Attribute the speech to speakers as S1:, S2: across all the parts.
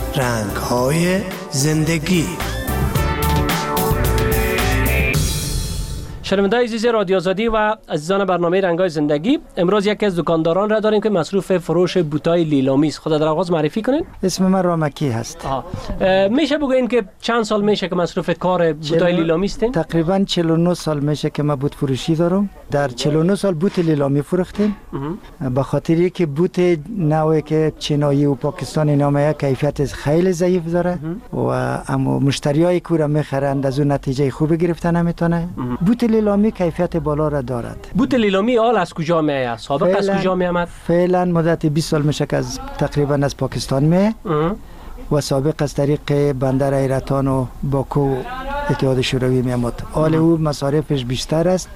S1: رنگ‌های زندگی.
S2: شنونده‌های عزیز رادیو آزادی و عزیزان برنامه رنگ‌های زندگی، امروز یکی از دکانداران را داریم که مصروف فروش بوت‌های لیلامی است. خدا در آغاز معرفی کنین.
S3: اسم من رامکی هست.
S2: میشه بگین که چند سال میشه که مصروف کار بوت‌های لیلامی هستین؟
S3: تقریبا 49 سال میشه که ما بوت فروشی دارم. در 49 سال بوت لیلامی فروختیم. به خاطر اینکه بوت نوعی که چینایی و پاکستانی نامه کیفیت خیلی ضعیف داره و اما مشتریای کورا میخرند، از اون نتیجه خوب گرفتن نمیتونه. بوت لیلامی کیفیت بالا را دارد.
S2: بوت لیلامی آل از کجا میاد؟ سابق از کجا میامد؟
S3: فعلا مدت 20 سال میشه که از تقریبا از پاکستان میاد و سابق از طریق بندر ایرتان و باکو اتحاد شوروی میامد. حال او مصارفش بیشتر است،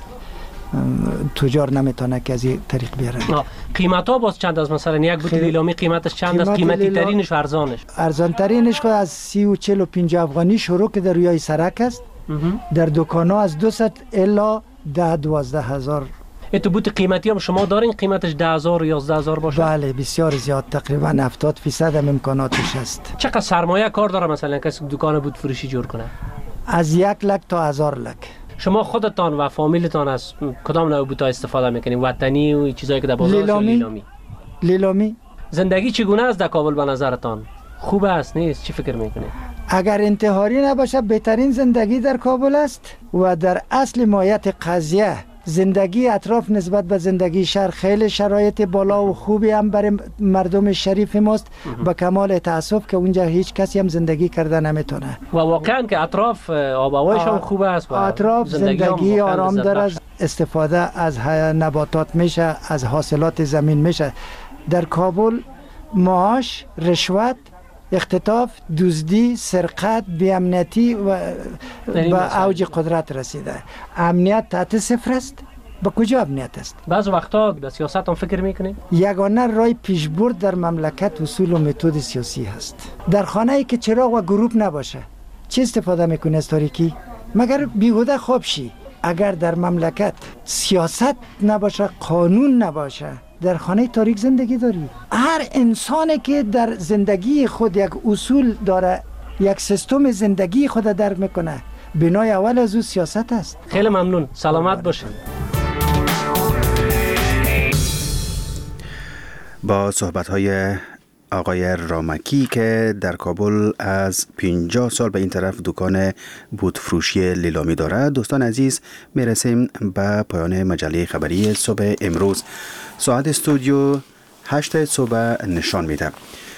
S3: تجار نمیتونه که از این طریق بیارن.
S2: قیمت ها باز چند از مثلا یک بوت لیلامی قیمتش چند از؟ قیمتی ترینش و ارزانش؟
S3: ارزان ترینش خود از 30 و 40 و 50 افغانی شروع که در روی سرک است. در دکان ها از 200 الا 10-12 هزار.
S2: تو بوت قیمتی هم شما دارین قیمتش 10,000 و 11,000 باشه؟
S3: بله بسیار زیاد، تقریبا 70% هم امکاناتش است.
S2: چقدر سرمایه کار داره مثلا کسی دکان بوت فروشی جور کنه؟
S3: از 1 لک تا 1000 لک.
S2: شما خودتان و فامیلتان از کدام نوع بوتا استفاده میکنین؟ وطنی و چیزایی که در بازار
S3: لیلامی.
S2: زندگی چگونه است در کابل به نظرتان؟ خوب است نیست؟ چی فکر میکنید؟
S3: اگر انتحاری نباشه بهترین زندگی در کابل است و در اصل ماهیت قضیه زندگی اطراف نسبت به زندگی شهر خیلی شرایط بالا و خوبی هم برای مردم شریف ماست. با کمال تاسف که اونجا هیچ کسی هم زندگی کرده نمیتونه و
S2: واقعا که اطراف آب و هوایش هم خوب است و
S3: اطراف زندگی آرام داره، استفاده از نباتات میشه، از حاصلات زمین میشه. در کابل معاش، رشوت، اختطاف، دزدی، سرقت، بی‌امنیتی و به اوج قدرت رسیده. امنیت تحت صفر است. به کجا امنیت است؟
S2: بعض وقتا به سیاست هم فکر میکنید؟
S3: یگانه راه پیشبرد در مملکت اصول و متد سیاسی هست. در خانه‌ای که چراغ و گروپ نباشه چه استفاده میکنه از تاریکی؟ مگر بیهوده خواب شی. اگر در مملکت سیاست نباشه، قانون نباشه، در خانه تاریک زندگی داری. هر انسانی که در زندگی خود یک اصول داره، یک سیستم زندگی خود درک میکنه، بنای اول از او سیاست است.
S2: خیلی ممنون، سلامت باشین.
S4: با صحبت‌های آقای رامکی که در کابل از 50 سال به این طرف دکان بوت فروشی لیلامی دارد. دوستان عزیز، میرسیم به پایان مجله خبری صبح امروز. ساعت استودیو 8 صبح نشان میده.